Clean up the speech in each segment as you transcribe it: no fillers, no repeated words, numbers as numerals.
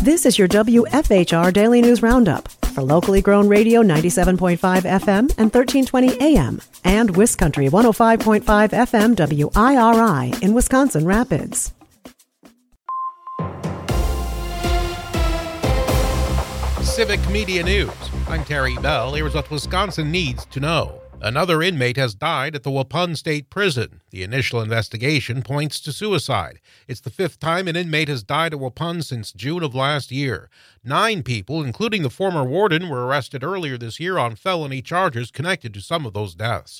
This is your WFHR Daily News Roundup for locally grown radio 97.5 FM and 1320 AM and WisCountry 105.5 FM WIRI in Wisconsin Rapids. Civic Media News. I'm Terry Bell. Here's what Wisconsin needs to know. Another inmate has died at the Waupun State Prison. The initial investigation points to suicide. It's the fifth time an inmate has died at Waupun since June of last year. 9 people, including the former warden, were arrested earlier this year on felony charges connected to some of those deaths.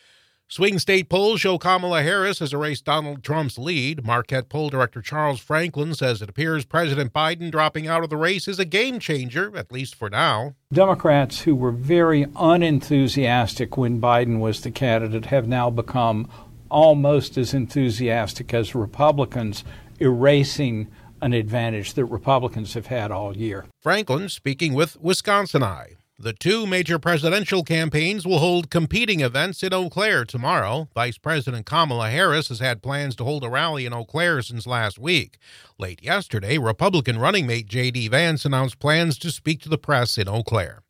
Swing state polls show Kamala Harris has erased Donald Trump's lead. Marquette poll director Charles Franklin says it appears President Biden dropping out of the race is a game changer, at least for now. Democrats who were very unenthusiastic when Biden was the candidate have now become almost as enthusiastic as Republicans, erasing an advantage that Republicans have had all year. Franklin speaking with Wisconsin Eye. The 2 major presidential campaigns will hold competing events in Eau Claire tomorrow. Vice President Kamala Harris has had plans to hold a rally in Eau Claire since last week. Late yesterday, Republican running mate J.D. Vance announced plans to speak to the press in Eau Claire.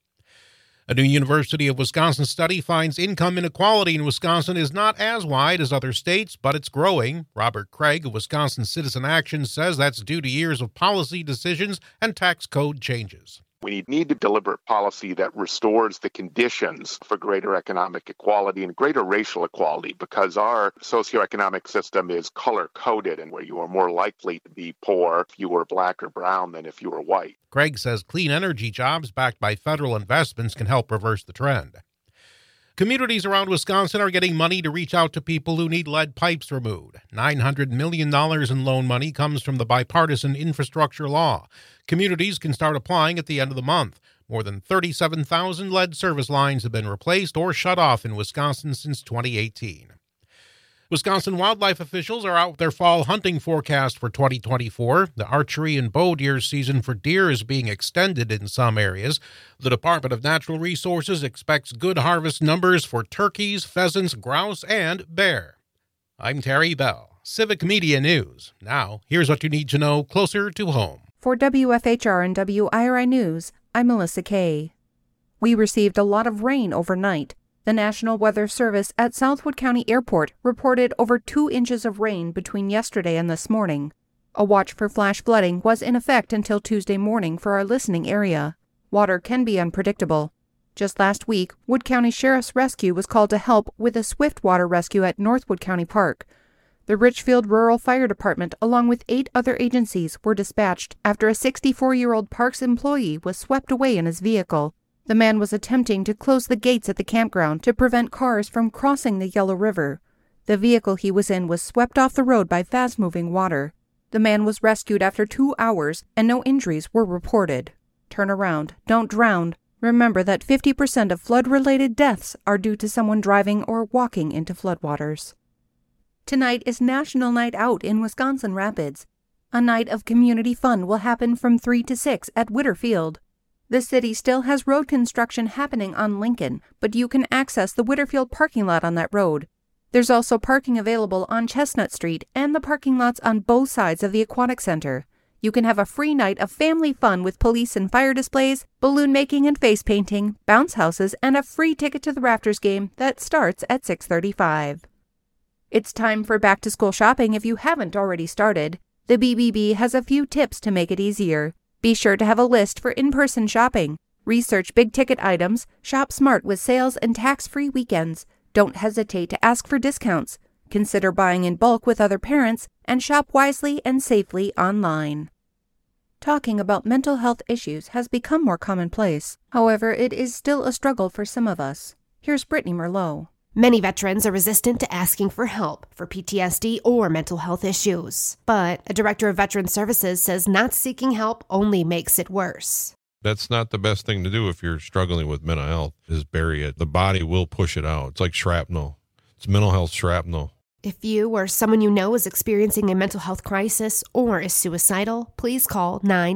A new University of Wisconsin study finds income inequality in Wisconsin is not as wide as other states, but it's growing. Robert Craig of Wisconsin Citizen Action says that's due to years of policy decisions and tax code changes. We need a deliberate policy that restores the conditions for greater economic equality and greater racial equality, because our socioeconomic system is color-coded, and where you are more likely to be poor if you were black or brown than if you were white. Craig says clean energy jobs backed by federal investments can help reverse the trend. Communities around Wisconsin are getting money to reach out to people who need lead pipes removed. $900 million in loan money comes from the bipartisan infrastructure law. Communities can start applying at the end of the month. More than 37,000 lead service lines have been replaced or shut off in Wisconsin since 2018. Wisconsin wildlife officials are out with their fall hunting forecast for 2024. The archery and bow deer season for deer is being extended in some areas. The Department of Natural Resources expects good harvest numbers for turkeys, pheasants, grouse, and bear. I'm Terry Bell, Civic Media News. Now, here's what you need to know closer to home. For WFHR and WIRI News, I'm Melissa Kay. We received a lot of rain overnight. The National Weather Service at Southwood County Airport reported over 2 inches of rain between yesterday and this morning. A watch for flash flooding was in effect until Tuesday morning for our listening area. Water can be unpredictable. Just last week, Wood County Sheriff's Rescue was called to help with a swift water rescue at Northwood County Park. The Richfield Rural Fire Department, along with 8 other agencies, were dispatched after a 64-year-old Parks employee was swept away in his vehicle. The man was attempting to close the gates at the campground to prevent cars from crossing the Yellow River. The vehicle he was in was swept off the road by fast-moving water. The man was rescued after 2 hours, and no injuries were reported. Turn around. Don't drown. Remember that 50% of flood-related deaths are due to someone driving or walking into floodwaters. Tonight is National Night Out in Wisconsin Rapids. A night of community fun will happen from 3 to 6 at Witter Field. The city still has road construction happening on Lincoln, but you can access the Witterfield parking lot on that road. There's also parking available on Chestnut Street and the parking lots on both sides of the Aquatic Center. You can have a free night of family fun with police and fire displays, balloon making and face painting, bounce houses, and a free ticket to the Rafters game that starts at 6:35. It's time for back-to-school shopping if you haven't already started. The BBB has a few tips to make it easier. Be sure to have a list for in-person shopping. Research big-ticket items, shop smart with sales and tax-free weekends. Don't hesitate to ask for discounts. Consider buying in bulk with other parents, and shop wisely and safely online. Talking about mental health issues has become more commonplace. However, it is still a struggle for some of us. Here's Brittany Merlot. Many veterans are resistant to asking for help for PTSD or mental health issues. But a director of Veteran Services says not seeking help only makes it worse. That's not the best thing to do if you're struggling with mental health, is bury it. The body will push it out. It's like shrapnel. It's mental health shrapnel. If you or someone you know is experiencing a mental health crisis or is suicidal, please call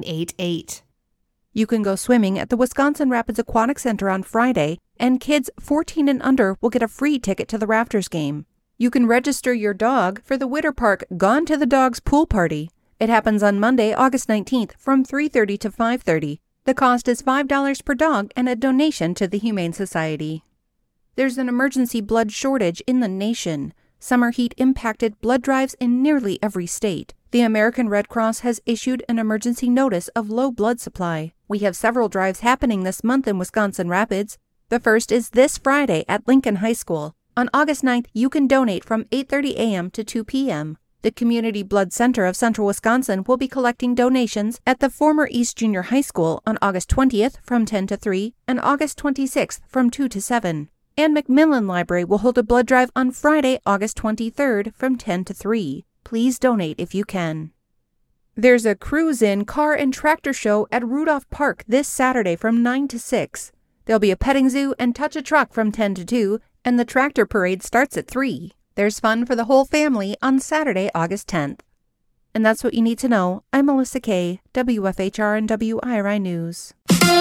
988. You can go swimming at the Wisconsin Rapids Aquatic Center on Friday, and kids 14 and under will get a free ticket to the Rafters game. You can register your dog for the Witter Park Gone to the Dogs pool party. It happens on Monday, August 19th from 3:30 to 5:30. The cost is $5 per dog and a donation to the Humane Society. There's an emergency blood shortage in the nation. Summer heat impacted blood drives in nearly every state. The American Red Cross has issued an emergency notice of low blood supply. We have several drives happening this month in Wisconsin Rapids. The first is this Friday at Lincoln High School. On August 9th, you can donate from 8:30 a.m. to 2 p.m. The Community Blood Center of Central Wisconsin will be collecting donations at the former East Junior High School on August 20th from 10 to 3 and August 26th from 2 to 7. And McMillan Library will hold a blood drive on Friday, August 23rd from 10 to 3. Please donate if you can. There's a cruise-in car and tractor show at Rudolph Park this Saturday from 9 to 6. There'll be a petting zoo and touch a truck from 10 to 2, and the tractor parade starts at 3. There's fun for the whole family on Saturday, August 10th. And that's what you need to know. I'm Melissa Kay, WFHR and WIRI News.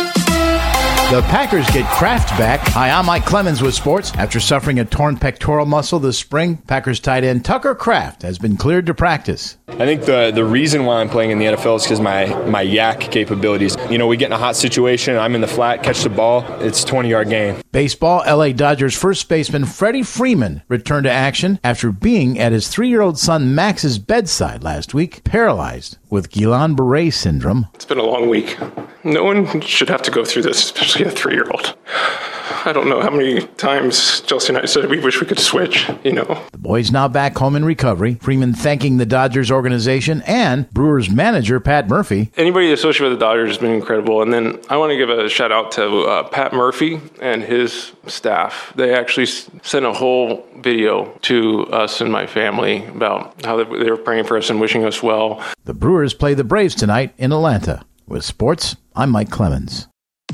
The Packers get Kraft back. Hi, I'm Mike Clemens with sports. After suffering a torn pectoral muscle this spring, Packers tight end Tucker Kraft has been cleared to practice. I think the reason why I'm playing in the NFL is because my yak capabilities. You know, we get in a hot situation, I'm in the flat, catch the ball, it's a 20-yard gain. Baseball, LA Dodgers first baseman Freddie Freeman returned to action after being at his 3-year-old son Max's bedside last week, paralyzed with Guillain-Barré syndrome. It's been a long week. No one should have to go through this, especially a 3-year-old. I don't know how many times Chelsea and I said we wish we could switch, you know. The boy's now back home in recovery. Freeman thanking the Dodgers organization and Brewers manager Pat Murphy. Anybody associated with the Dodgers has been incredible. And then I want to give a shout out to Pat Murphy and his staff. They actually sent a whole video to us and my family about how they were praying for us and wishing us well. The Brewers play the Braves tonight in Atlanta. With sports, I'm Mike Clemens.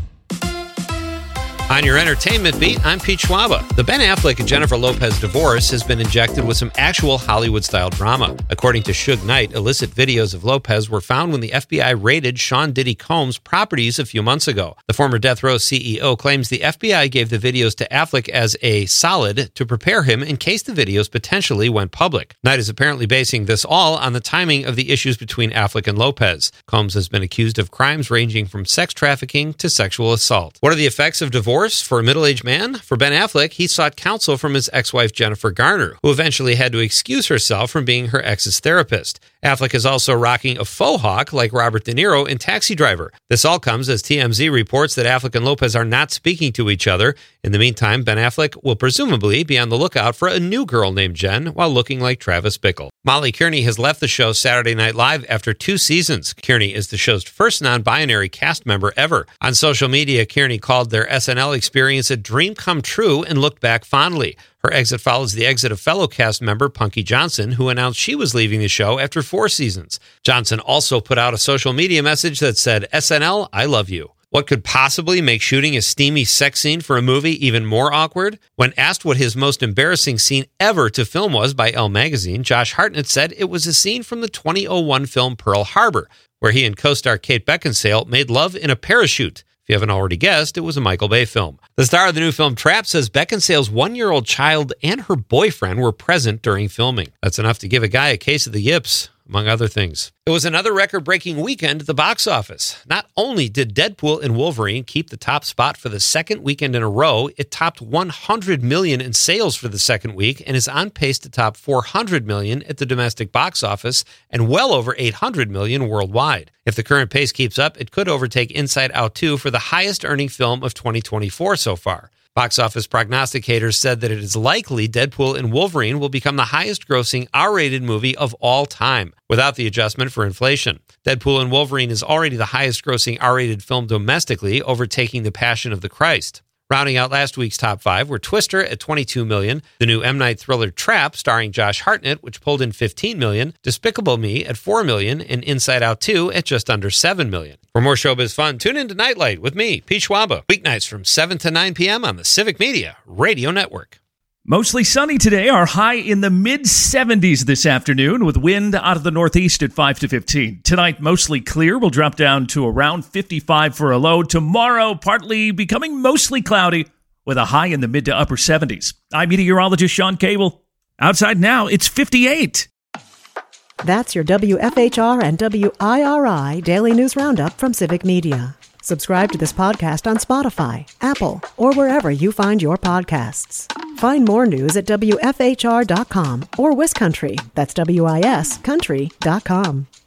On your entertainment beat, I'm Pete Schwaba. The Ben Affleck and Jennifer Lopez divorce has been injected with some actual Hollywood-style drama. According to Suge Knight, illicit videos of Lopez were found when the FBI raided Sean Diddy Combs' properties a few months ago. The former Death Row CEO claims the FBI gave the videos to Affleck as a solid to prepare him in case the videos potentially went public. Knight is apparently basing this all on the timing of the issues between Affleck and Lopez. Combs has been accused of crimes ranging from sex trafficking to sexual assault. What are the effects of divorce for a middle-aged man? For Ben Affleck, he sought counsel from his ex-wife Jennifer Garner, who eventually had to excuse herself from being her ex's therapist. Affleck is also rocking a faux hawk like Robert De Niro in Taxi Driver. This all comes as TMZ reports that Affleck and Lopez are not speaking to each other. In the meantime, Ben Affleck will presumably be on the lookout for a new girl named Jen while looking like Travis Bickle. Molly Kearney has left the show Saturday Night Live after 2 seasons. Kearney is the show's first non-binary cast member ever. On social media, Kearney called their SNL experience a dream come true and looked back fondly. Her exit follows the exit of fellow cast member Punky Johnson, who announced she was leaving the show after 4 seasons. Johnson also put out a social media message that said, "SNL, I love you." What could possibly make shooting a steamy sex scene for a movie even more awkward? When asked what his most embarrassing scene ever to film was by Elle magazine, Josh Hartnett said it was a scene from the 2001 film Pearl Harbor, where he and co-star Kate Beckinsale made love in a parachute. If you haven't already guessed, it was a Michael Bay film. The star of the new film Trapped says Beckinsale's 1-year-old child and her boyfriend were present during filming. That's enough to give a guy a case of the yips, among other things. It was another record-breaking weekend at the box office. Not only did Deadpool and Wolverine keep the top spot for the second weekend in a row, it topped $100 million in sales for the second week and is on pace to top $400 million at the domestic box office and well over $800 million worldwide. If the current pace keeps up, it could overtake Inside Out 2 for the highest-earning film of 2024 so far. Box office prognosticators said that it is likely Deadpool and Wolverine will become the highest-grossing R-rated movie of all time, without the adjustment for inflation. Deadpool and Wolverine is already the highest-grossing R-rated film domestically, overtaking The Passion of the Christ. Rounding out last week's top 5 were Twister at $22 million, the new M. Night thriller Trap starring Josh Hartnett, which pulled in $15 million, Despicable Me at $4 million, and Inside Out 2 at just under $7 million. For more showbiz fun, tune in to Nightlight with me, Pete Schwaba, weeknights from 7 to 9 p.m. on the Civic Media Radio Network. Mostly sunny today. Our high in the mid-70s this afternoon with wind out of the northeast at 5 to 15. Tonight, mostly clear. We'll drop down to around 55 for a low. Tomorrow, partly becoming mostly cloudy with a high in the mid to upper 70s. I'm meteorologist Sean Cable. Outside now, it's 58. That's your WFHR and WIRI Daily News Roundup from Civic Media. Subscribe to this podcast on Spotify, Apple, or wherever you find your podcasts. Find more news at WFHR.com or WisCountry, that's WISCountry.com.